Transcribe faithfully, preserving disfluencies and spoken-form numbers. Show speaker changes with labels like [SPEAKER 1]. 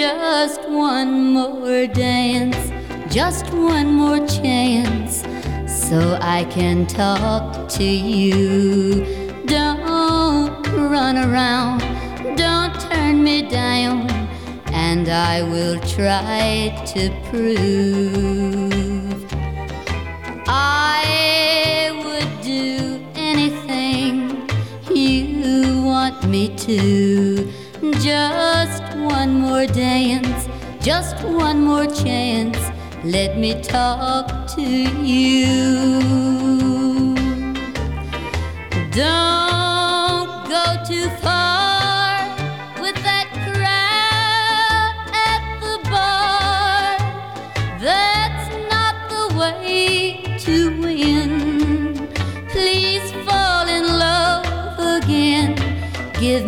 [SPEAKER 1] just one more dance, just one more chance, so I can talk to you. Don't run around, don't turn me down, and I will try to prove I would do anything you want me to. Just one more dance, just one more chance, let me talk to you. Don't go too far.